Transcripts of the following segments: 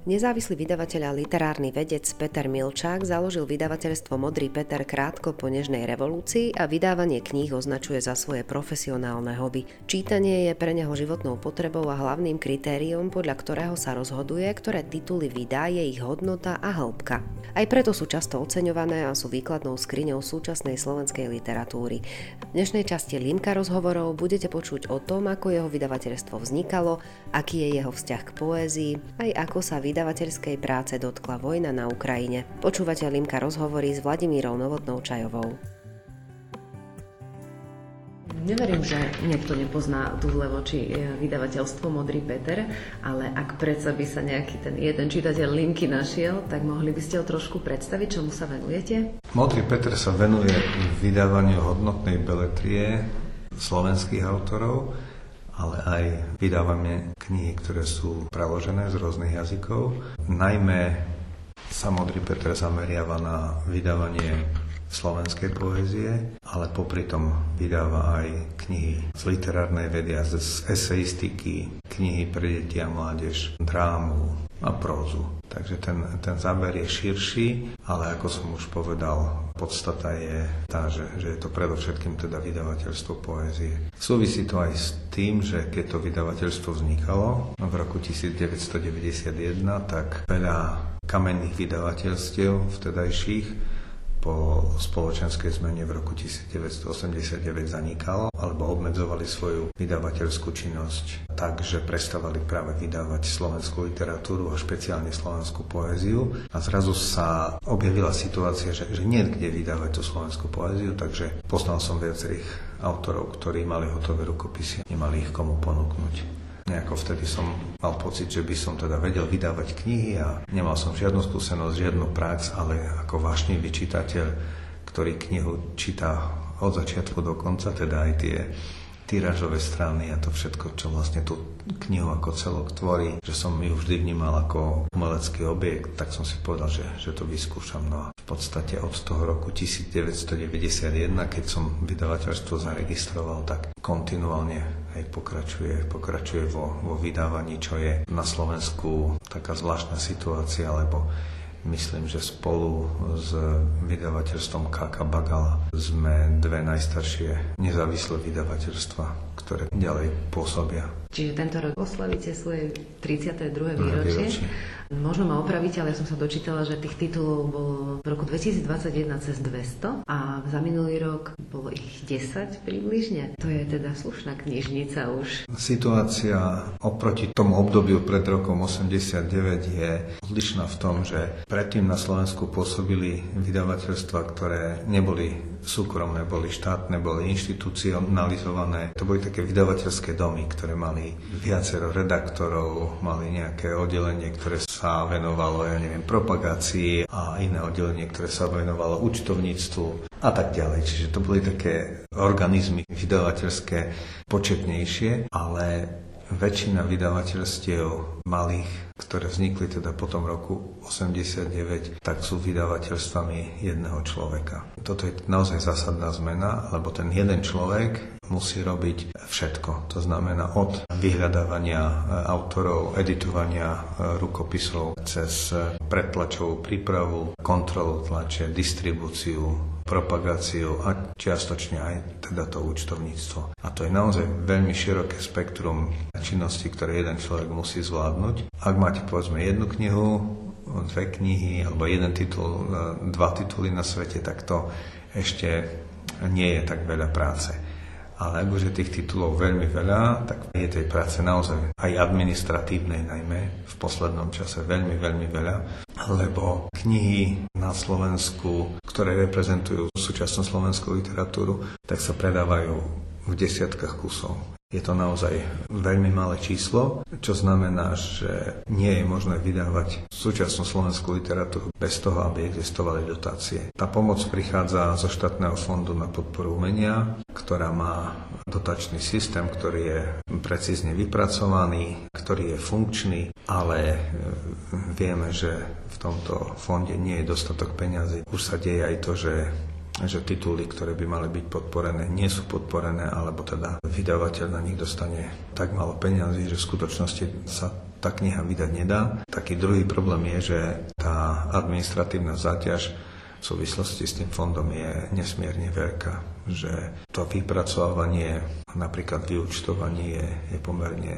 Nezávislý vydavateľ a literárny vedec Peter Milčák založil vydavateľstvo Modrý Peter krátko po nežnej revolúcii a vydávanie kníh označuje za svoje profesionálne hobby. Čítanie je pre neho životnou potrebou a hlavným kritériom, podľa ktorého sa rozhoduje, ktoré tituly vydá, je ich hodnota a hĺbka. Aj preto sú často oceňované a sú výkladnou skriňou súčasnej slovenskej literatúry. V dnešnej časti Limka rozhovorov budete počuť o tom, ako jeho vydavateľstvo vznikalo, aký je jeho vzťah k poézii, aj ako sa vydavateľskej práce dotkla vojna na Ukrajine. Počúvate Limka rozhovory s Vladimírou Novotnou-Čajovou. Neverím, že niekto nepozná tu v Levoči vydavateľstvo Modrý Peter, ale ak predsa by sa nejaký ten jeden čitateľ Limky našiel, tak mohli by ste ho trošku predstaviť, čomu sa venujete? Modrý Peter sa venuje vydávaniu hodnotnej beletrie slovenských autorov, ale aj vydávame knihy, ktoré sú preložené z rôznych jazykov. Najmä sa Modrý Peter zameriava na vydávanie slovenskej poézie, ale popri tom vydáva aj knihy z literárnej vedy a z eseistiky, knihy pre deti a mládež, drámu a prózu. Takže ten záber je širší, ale ako som už povedal, podstata je tá, že je to predovšetkým teda vydavateľstvo poézie. Súvisí to aj s tým, že keď to vydavateľstvo vznikalo v roku 1991, tak veľa kamenných vydavateľstiev vtedajších po spoločenskej zmene v roku 1989 zanikalo alebo obmedzovali svoju vydavateľskú činnosť tak, že prestávali práve vydávať slovenskú literatúru a špeciálne slovenskú poéziu. A zrazu sa objavila situácia, že nie kde vydávať tú slovenskú poéziu, takže poznal som viacerých autorov, ktorí mali hotové rukopisy, nemali ich komu ponúknuť. Nejako vtedy som mal pocit, že by som teda vedel vydávať knihy a nemal som žiadnu skúsenosť, žiadnu prax, ale ako vášnivý čitateľ, ktorý knihu číta od začiatku do konca, teda aj tie tirážové strany a to všetko, čo vlastne tú knihu ako celok tvorí, že som ju vždy vnímal ako umelecký objekt, tak som si povedal, že to vyskúšam. No a v podstate od toho roku 1991, keď som vydavateľstvo zaregistroval, tak kontinuálne aj pokračuje vo vydávaní, čo je na Slovensku taká zvláštna situácia, lebo myslím, že spolu s vydavateľstvom Káka Bagala sme dve najstaršie nezávislé vydavateľstva, ktoré ďalej pôsobia. Čiže tento rok oslavíte svoje 32. výročie. Možno ma opravíte, ale ja som sa dočítala, že tých titulov bolo v roku 2021 cez 200 a za minulý rok bolo ich 10 približne. To je teda slušná knižnica už. Situácia oproti tomu obdobiu pred rokom 89 je odlišná v tom, že predtým na Slovensku pôsobili vydavateľstva, ktoré neboli súkromné, boli štátne, boli inštitucionalizované. To boli také vydavateľské domy, ktoré mali viacero redaktorov, mali nejaké oddelenie, ktoré sa venovalo, propagácii a iné oddelenie, ktoré sa venovalo účtovníctvu a tak ďalej. Čiže to boli také organizmy vydavateľské početnejšie, ale väčšina vydavateľstiev malých, ktoré vznikli teda po tom roku 89, tak sú vydavateľstvami jedného človeka. Toto je naozaj zásadná zmena, lebo ten jeden človek musí robiť všetko. To znamená od vyhľadávania autorov, editovania rukopisov cez predtlačovú prípravu, kontrolu tlače, distribúciu, propagáciu a čiastočne aj teda to účtovníctvo. A to je naozaj veľmi široké spektrum činností, ktoré jeden človek musí zvládnuť. Ak máte povedzme jednu knihu, dve knihy alebo jeden titul, dva tituly na svete, tak to ešte nie je tak veľa práce. Ale ak už je tých titulov veľmi veľa, tak je tej práce naozaj aj administratívnej najmä v poslednom čase veľmi, veľmi veľa, lebo knihy na Slovensku, ktoré reprezentujú súčasnú slovenskú literatúru, tak sa predávajú v desiatkách kusov. Je to naozaj veľmi malé číslo, čo znamená, že nie je možné vydávať súčasnú slovenskú literatúru bez toho, aby existovali dotácie. Tá pomoc prichádza zo štátneho fondu na podporu umenia, ktorá má dotačný systém, ktorý je precízne vypracovaný, ktorý je funkčný, ale vieme, že v tomto fonde nie je dostatok peňazí. Už sa deje aj to, že tituly, ktoré by mali byť podporené, nie sú podporené, alebo teda vydavateľ na nich dostane tak málo peňazí, že v skutočnosti sa tá kniha vydať nedá. Taký druhý problém je, že tá administratívna záťaž v súvislosti s tým fondom je nesmierne veľká, že to vypracovanie, napríklad vyúčtovanie je pomerne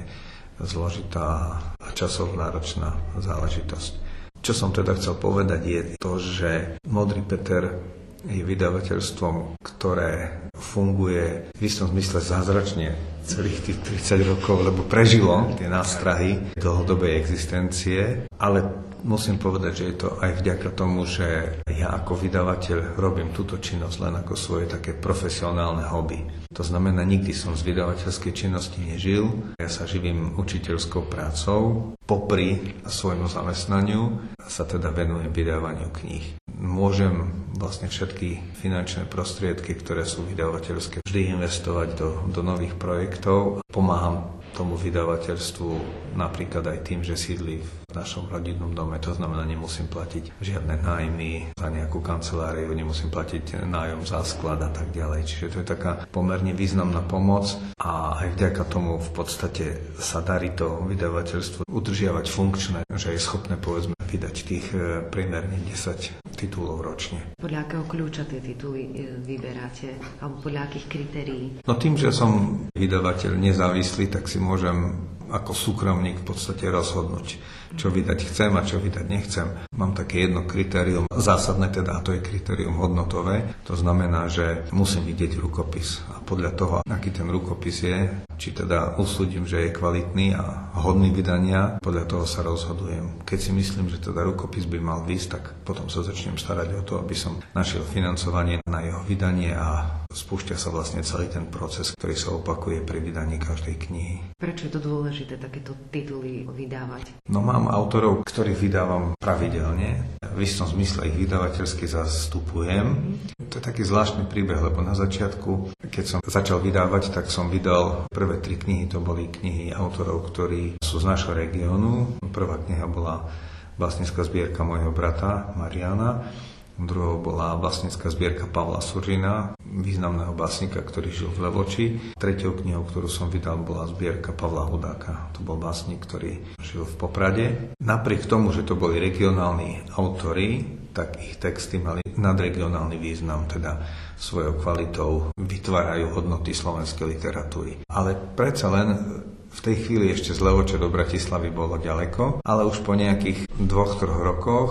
zložitá a časovnáročná záležitosť. Čo som teda chcel povedať je to, že Modrý Peter je vydavateľstvom, ktoré funguje v istom zmysle zázračne celých tých 30 rokov, lebo prežilo tie nástrahy dlhodobej existencie, ale musím povedať, že je to aj vďaka tomu, že ja ako vydavateľ robím túto činnosť len ako svoje také profesionálne hobby. To znamená, nikdy som z vydavateľskej činnosti nežil. Ja sa živím učiteľskou prácou. Popri svojmu zamestnaniu sa teda venujem vydávaniu kníh. Môžem vlastne všetky finančné prostriedky, ktoré sú vydavateľské, vždy investovať do nových projektov. Pomáham tomu vydavateľstvu napríklad aj tým, že sídli v našom rodinnom dome. To znamená, nemusím platiť žiadne nájmy za nejakú kanceláriu, nemusím platiť nájom za sklad a tak ďalej. Čiže to je taká pomerne významná pomoc a aj vďaka tomu v podstate sa darí to vydavateľstvo udržiavať funkčné, že je schopné povedzme vydať tých primerne 10 titulov ročne. Podľa akého kľúča tie tituly vyberáte? Alebo podľa akých kritérií? No tým, že som vydavateľ nezávislý, tak si môžem ako súkromník v podstate rozhodnúť, čo vydať chcem a čo vydať nechcem. Mám také jedno kritérium, zásadné teda, a to je kritérium hodnotové. To znamená, že musím vidieť rukopis. A podľa toho, aký ten rukopis je, či teda usúdim, že je kvalitný a hodný vydania, podľa toho sa rozhodujem. Keď si myslím, že teda rukopis by mal výsť, tak potom sa začnem starať o to, aby som našiel financovanie na jeho vydanie a spúšťa sa vlastne celý ten proces, ktorý sa opakuje pri vydaní každej knihy. Prečo je to dôležité takéto tituly vydávať? No mám autorov, ktorých vydávam pravidelne. V istom zmysle ich vydavateľsky zastupujem. To je taký zvláštny príbeh, lebo na začiatku, keď som začal vydávať, tak som vydal prvé 3 knihy, to boli knihy autorov, ktorí sú z nášho regiónu. Prvá kniha bola vlastnícka zbierka môjho brata Mariana. Druhou bola vlastnícka zbierka Pavla Suržina, významného básnika, ktorý žil v Levoči. Treťou knihou, ktorú som vydal, bola zbierka Pavla Hudáka. To bol básnik, ktorý žil v Poprade. Napriek tomu, že to boli regionálni autori, tak ich texty mali nadregionálny význam, teda svojou kvalitou vytvárajú hodnoty slovenskej literatúry. Ale predsa len v tej chvíli ešte z Levoča do Bratislavy bolo ďaleko, ale už po nejakých 2-3 rokoch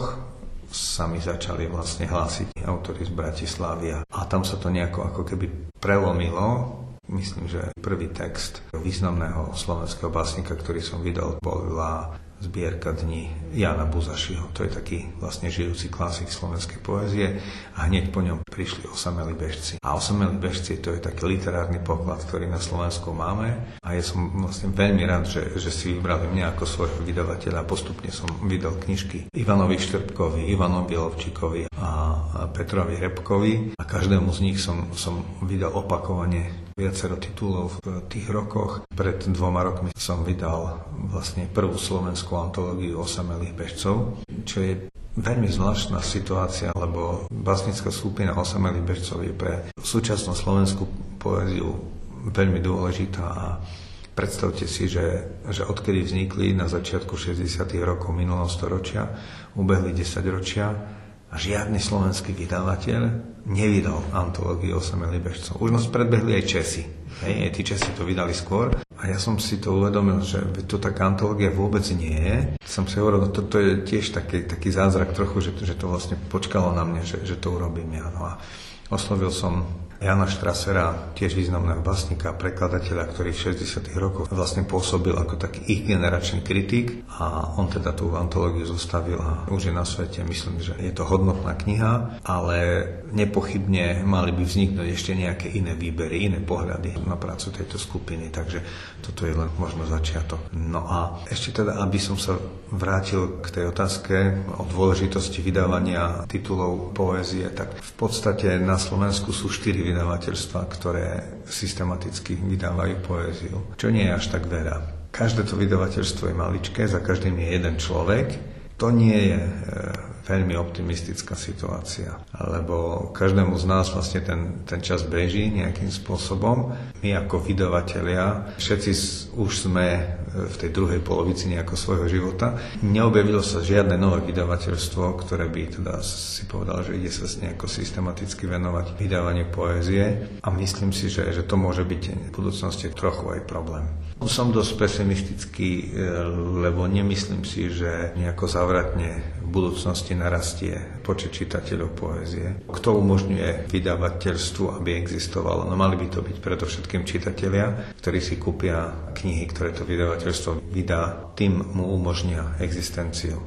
sa mi začali vlastne hlásiť autori z Bratislavy a tam sa to nejako ako keby prelomilo. Myslím, že prvý text významného slovenského básnika, ktorý som vydal, bola zbierka dní Jána Buzašiho. To je taký vlastne žijúci klasik slovenskej poézie a hneď po ňom prišli Osamelí bežci. A Osamelí bežci to je taký literárny poklad, ktorý na Slovensku máme a ja som vlastne veľmi rád, že si vybrali mňa ako svojho vydavateľa. Postupne som vydal knižky Ivanovi Štrbkovi, Ivanovi Lovčíkovi a Petrovi Repkovi a každému z nich som vydal opakovane viacero titulov v tých rokoch. Pred 2 rokmi som vydal vlastne prvú slovenskú antológiu Osamelých bežcov, čo je veľmi zvláštna situácia, lebo básnická skupina Osamelých bežcov je pre súčasnú slovenskú poéziu veľmi dôležitá a predstavte si, že odkedy vznikli na začiatku 60. rokov minulého storočia, ubehli 10 ročia a žiadny slovenský vydavateľ nevydal antológiu Osamelých bežcov. Už nás predbehli aj Česi. Hej, tí Česi to vydali skôr. A ja som si to uvedomil, že to taká antológia vôbec nie je. Som si hovoril, no toto je tiež taký zázrak trochu, že to vlastne počkalo na mne, že to urobím ja. No a oslovil som Jana Štrasera, tiež významného básnika, prekladateľa, ktorý v 60. rokoch vlastne pôsobil ako taký ich generačný kritik a on teda tú antológiu zostavil a už je na svete. Myslím, že je to hodnotná kniha, ale nepochybne mali by vzniknúť ešte nejaké iné výbery, iné pohľady na prácu tejto skupiny, takže toto je len možno začiatok. No a ešte teda, aby som sa vrátil k tej otázke o dôležitosti vydávania titulov poézie, tak v podstate na Slovensku sú 4 vydavateľstva, ktoré systematicky vydávajú poéziu, čo nie je až tak veľa. Každé to vydavateľstvo je maličké, za každým je jeden človek. To nie je veľmi optimistická situácia, lebo každému z nás vlastne ten čas beží nejakým spôsobom. My ako vydavatelia, všetci už sme v tej druhej polovici nejako svojho života. Neobjavilo sa žiadne nové vydavateľstvo, ktoré by teda si povedal, že ide sa nejako systematicky venovať vydávaniu poézie a myslím si, že to môže byť v budúcnosti trochu aj problém. Som dosť pesimistický, lebo nemyslím si, že nejako závratne v budúcnosti narastie počet čitateľov poézie. Kto umožňuje vydavateľstvu, aby existovalo? No mali by to byť predovšetkým čitatelia, ktorí si kúpia knihy, ktoré to vydavateľstvo vydá, tým mu umožnia existenciu.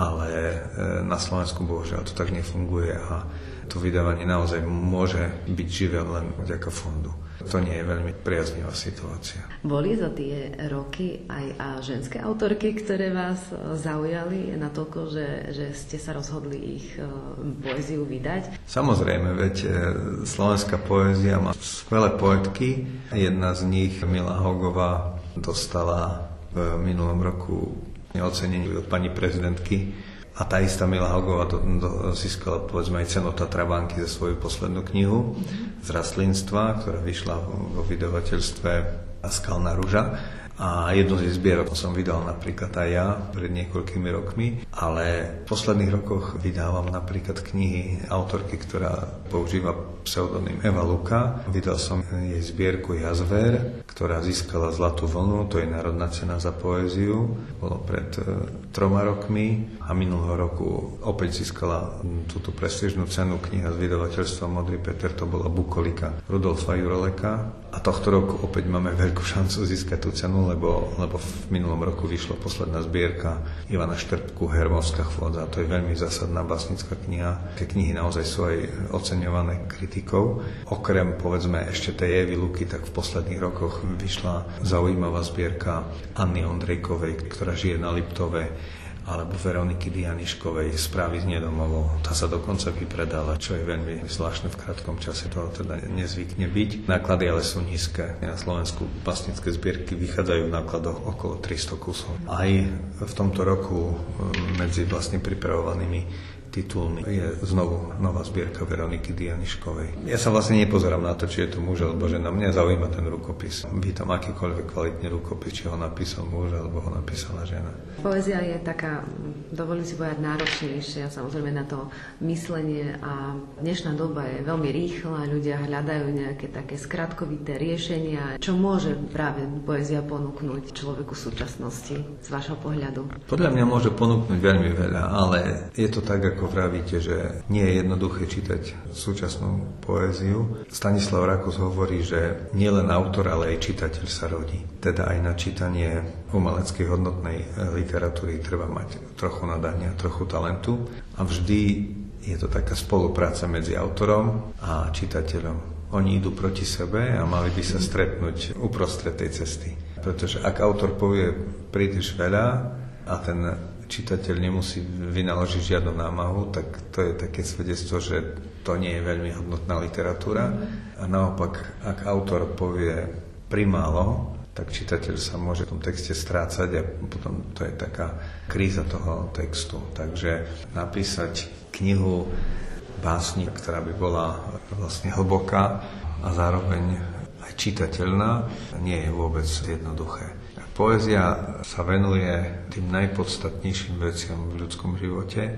Ale na Slovensku bohužiaľ to tak nefunguje a to vydávanie naozaj môže byť živé len vďaka fondu. To nie je veľmi priaznivá situácia. Boli za tie roky aj ženské autorky, ktoré vás zaujali natoľko, že ste sa rozhodli ich poéziu vydať? Samozrejme, veď slovenská poézia má skvelé poetky. Jedna z nich, Mila Haugová, dostala v minulom roku ocenenie od pani prezidentky. A tá istá Mila Haugová získala povedzme aj cenu Tatra banky za svoju poslednú knihu z rastlinstva, ktorá vyšla vo vydavateľstve Skalná ruža. A jednu z zbierok som vydal napríklad aj ja pred niekoľkými rokmi, ale v posledných rokoch vydávam napríklad knihy autorky, ktorá používa pseudonym Eva Luka. Vydal som jej zbierku Jazver, ktorá získala Zlatú vlnu, to je národná cena za poéziu. Bolo pred 3 rokmi a minulého roku opäť získala túto prestížnu cenu kniha z vydavateľstva Modrý Peter, to bola Bukolika Rudolfa Juroleka. A tohto roku opäť máme veľkú šancu získať tú cenu, lebo v minulom roku vyšla posledná zbierka Ivana Štrbku Hermovská chôdza. To je veľmi zásadná básnická kniha. Tie knihy naozaj sú aj oceňované kritikou. Okrem, povedzme, ešte tej Evy Luky, tak v posledných rokoch vyšla zaujímavá zbierka Anny Ondrejkovej, ktorá žije na Liptove, alebo Veroniky Dianiškovej Správy z nedomovou. Tá sa dokonca vypredala, čo je veľmi zvláštne v krátkom čase, to teda nezvykne byť. Náklady ale sú nízke. Na Slovensku básnické zbierky vychádzajú v nákladoch okolo 300 kusov. Aj v tomto roku medzi vlastne pripravovanými titulmi je znovu nová zbierka Veroniky Dianiškovej. Ja sa vlastne nepozerám na to, či je to muž alebo žena. Mňa zaujíma ten rukopis. Vítam akýkoľvek kvalitný rukopis, či ho napísal muž alebo ho napísala žena. Poézia je taká, dovolím si povedať, náročnejšia samozrejme na to myslenie a dnešná doba je veľmi rýchla, ľudia hľadajú nejaké také skratkovité riešenia. Čo môže práve poézia ponúknuť človeku v súčasnosti z vášho pohľadu? Podľa mňa môže ponúknuť veľmi veľa, ale je to tak, ako vravíte, že nie je jednoduché čítať súčasnú poéziu. Stanislav Rakus hovorí, že nielen autor, ale aj čitateľ sa rodí. Teda aj na čítanie umeleckej hodnotnej literatúry treba mať trochu nadania, trochu talentu. A vždy je to taká spolupráca medzi autorom a čitateľom. Oni idú proti sebe a mali by sa stretnúť uprostred tej cesty. Pretože ak autor povie príliš veľa a ten čitateľ nemusí vynaložiť žiadnu námahu, tak to je také svedectvo, že to nie je veľmi hodnotná literatúra. A naopak, ak autor povie primálo, tak čitateľ sa môže v tom texte strácať a potom to je taká kríza toho textu. Takže napísať knihu básni, ktorá by bola vlastne hlboká a zároveň aj čitateľná, nie je vôbec jednoduché. Poézia sa venuje tým najpodstatnejším veciam v ľudskom živote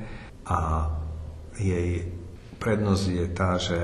a jej prednosť je tá, že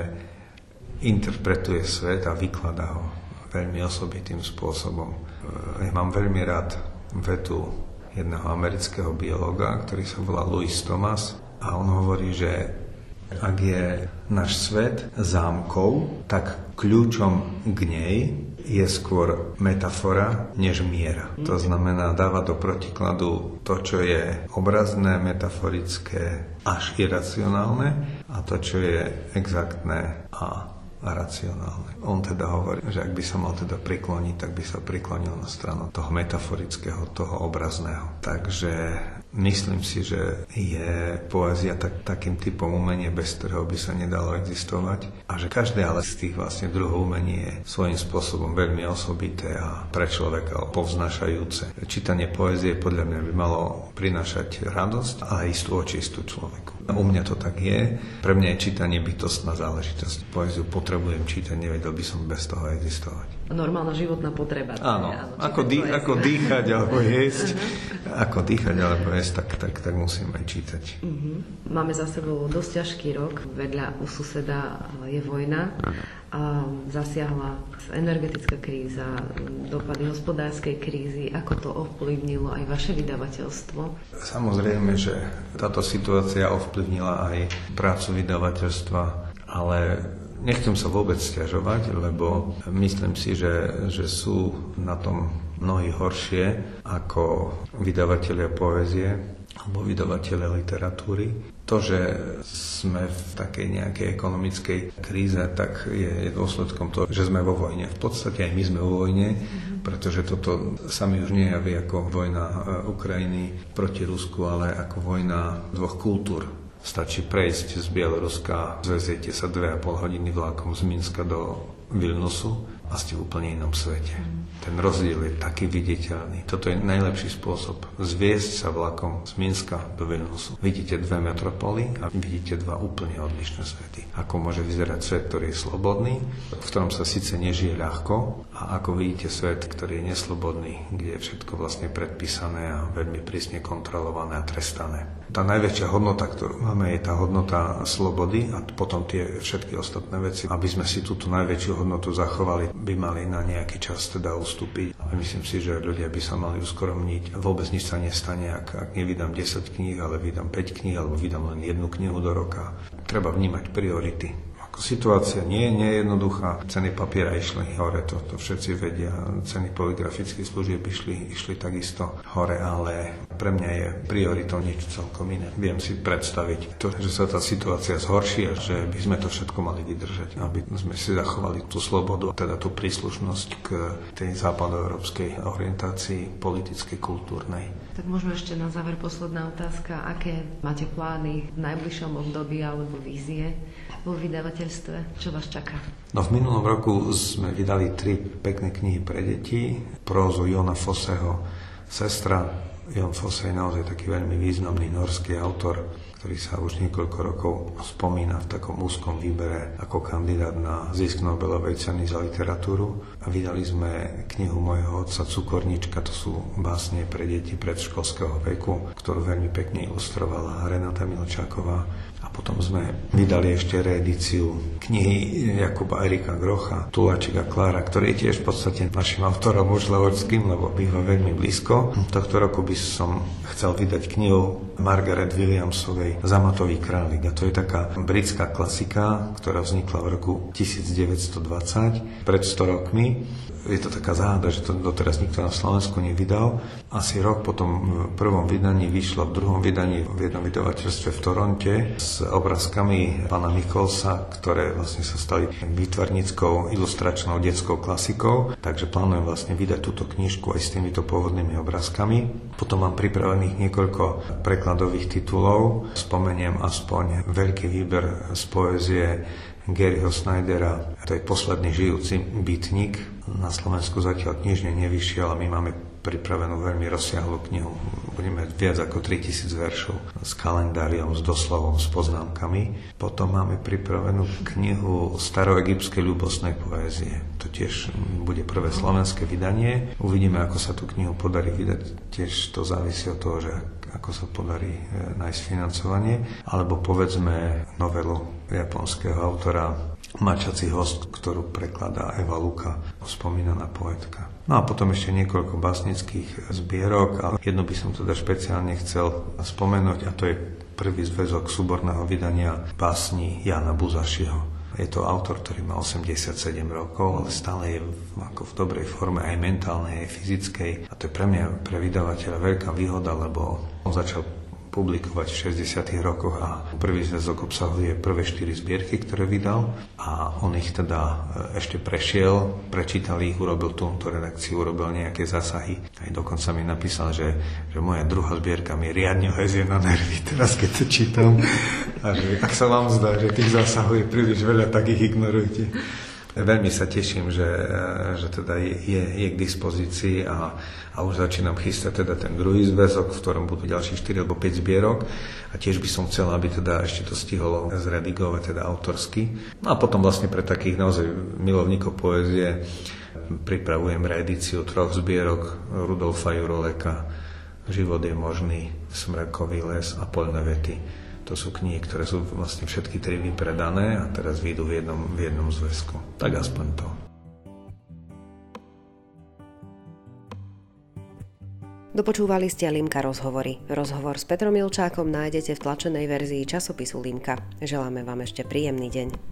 interpretuje svet a vykladá ho veľmi osobitým spôsobom. Ja mám veľmi rád vetu jedného amerického biológa, ktorý sa volá Louis Thomas a on hovorí, že ak je náš svet zámkou, tak kľúčom k nej je skôr metafora než miera. To znamená, dáva do protikladu to, čo je obrazné, metaforické až iracionálne a to, čo je exaktné a racionálne. On teda hovorí, že ak by sa mal teda prikloniť, tak by sa priklonil na stranu toho metaforického, toho obrazného. Takže Myslím si, že je poézia takým typom umenia, bez ktorého by sa nedalo existovať a že každé ale z tých vlastne druhov umení je svojím spôsobom veľmi osobité a pre človeka povznášajúce. Čítanie poézie podľa mňa by malo prinášať radosť a istú očistu človeku. U mňa to tak je. Pre mňa je čítanie bytostná záležitosť. Poéziu potrebujem čítať, nevedel by som bez toho existovať. Normálna životná potreba. Áno, ako dýchať alebo jesť. Ako dýchať alebo jesť, tak musím aj čítať. Máme za sebou dosť ťažký rok. Vedľa u suseda je vojna. A zasiahla energetická kríza, dopady hospodárskej krízy. Ako to ovplyvnilo aj vaše vydavateľstvo? Samozrejme, že táto situácia ovplyvnila aj prácu vydavateľstva, ale nechcem sa vôbec sťažovať, lebo myslím si, že sú na tom mnohí horšie ako vydavatelia poézie alebo vydavatelia literatúry. To, že sme v takej nejakej ekonomickej kríze, tak je dôsledkom toho, že sme vo vojne. V podstate aj my sme vo vojne, pretože toto sa mi už nejaví ako vojna Ukrajiny proti Rusku, ale ako vojna dvoch kultúr. Stačí prejsť z Bieloruska, zveziete sa 2,5 hodiny vlákom z Minska do Vilnusu a ste v úplne inom svete. Ten rozdiel je taký viditeľný. Toto je najlepší spôsob. Zviesť sa vlakom z Minska do Vilnusu. Vidíte 2 metropoly a vidíte 2 úplne odlišné svety. Ako môže vyzerať svet, ktorý je slobodný, v ktorom sa síce nežije ľahko, a ako vidíte svet, ktorý je neslobodný, kde je všetko vlastne predpísané a veľmi prísne kontrolované a trestané. Tá najväčšia hodnota, ktorú máme, je tá hodnota slobody a potom tie všetky ostatné veci. Aby sme si túto najväčšiu hodnotu zachovali, by mali na nejaký čas teda ustúpiť. A myslím si, že ľudia by sa mali uskromniť. Vôbec nič sa nestane, ak nevydám 10 kníh, ale vydám 5 kníh, alebo vydám len 1 knihu do roka. Treba vnímať priority. Situácia nie je jednoduchá. Ceny papiera išli hore, to všetci vedia. Ceny poligrafických služieb išli takisto hore, ale pre mňa je prioritou niečo celkom iné. Viem si predstaviť to, že sa tá situácia zhorší a že by sme to všetko mali vydržať, aby sme si zachovali tú slobodu, teda tú príslušnosť k tej západoeurópskej orientácii politickej, kultúrnej. Tak možno ešte na záver posledná otázka. Aké máte plány v najbližšom období alebo vízie vo vydavateľstve? Čo vás čaká? No v minulom roku sme vydali 3 pekné knihy pre deti. Prózu Jona Fosseho Sestra. Jon Fosse je naozaj taký veľmi významný norský autor, ktorý sa už niekoľko rokov spomína v takom úzkom výbere ako kandidát na zisk Nobelovej ceny za literatúru. A vydali sme knihu mojho otca Cukornička, to sú básne pre deti predškolského veku, ktorú veľmi pekne ilustrovala Renata Milčáková. A potom sme vydali ešte reedíciu knihy Jakuba Erika Grocha, Tuláčik a Klára, ktorý je tiež v podstate našim autorom už levočským, lebo býva veľmi blízko. Tohto roku by som chcel vydať knihu Margaret Williamsovej Zamatový králik. A to je taká britská klasika, ktorá vznikla v roku 1920, pred 100 rokmi. Je to taká záhada, že to doteraz nikto na Slovensku nevydal. Asi rok potom v prvom vydaní vyšlo, v druhom vydaní v jednom vydavateľstve v Toronte s obrazkami pána Micholsa, ktoré vlastne sa stali výtvarníckou, ilustračnou detskou klasikou. Takže plánujem vlastne vydať túto knižku aj s týmito pôvodnými obrazkami. Potom mám pripravených niekoľko prekladových titulov. Spomeniem aspoň veľký výber z poézie Garyho Snydera, to je posledný žijúci bytník. Na Slovensku zatiaľ knižne nevyšiel, ale my máme pripravenú veľmi rozsiahlu knihu. Budeme viac ako 3000 veršov s kalendáriom, s doslovom, s poznámkami. Potom máme pripravenú knihu staroegyptskej ľúbostnej poézie. To tiež bude prvé slovenské vydanie. Uvidíme, ako sa tú knihu podarí vydať. Tiež to závisí od toho, že ako sa podarí nájsť financovanie. Alebo povedzme novelu japonského autora Mačací host, ktorú prekladá Eva Luka, spomínaná poetka. No a potom ešte niekoľko básnických zbierok, ale jednu by som teda špeciálne chcel spomenúť, a to je prvý zväzok súborného vydania básni Jána Buzašiho. Je to autor, ktorý má 87 rokov, ale stále je ako v dobrej forme aj mentálnej, aj fyzickej. A to je pre mňa, pre vydavateľa, veľká výhoda, lebo on začal publikovať v 60. rokoch a prvý zväzok obsahuje prvé 4 zbierky, ktoré vydal a on ich teda ešte prešiel, prečítal ich, urobil túto redakciu, urobil nejaké zásahy. Aj dokonca mi napísal, že moja druhá zbierka mi riadne lezie na nervy teraz, keď to čítam. A že ak sa vám zdá, že tých zásahov je príliš veľa, tak ich ignorujte. Veľmi sa teším, že teda je k dispozícii a už začínam chystať teda ten druhý zväzok, v ktorom budú ďalších 4 alebo 5 zbierok a tiež by som chcel, aby teda ešte to stihlo zredigovať teda autorsky. No a potom vlastne pre takých naozaj milovníkov poézie pripravujem reedíciu 3 zbierok Rudolfa Juroleka Život je možný, Smrekový les a Poľné vety. To sú knihy, ktoré sú vlastne všetky 3 vypredané a teraz vyjdú v jednom zväzku. Tak aspoň to. Dopočúvali ste Limka rozhovory. Rozhovor s Petrom Milčákom nájdete v tlačenej verzii časopisu Limka. Želáme vám ešte príjemný deň.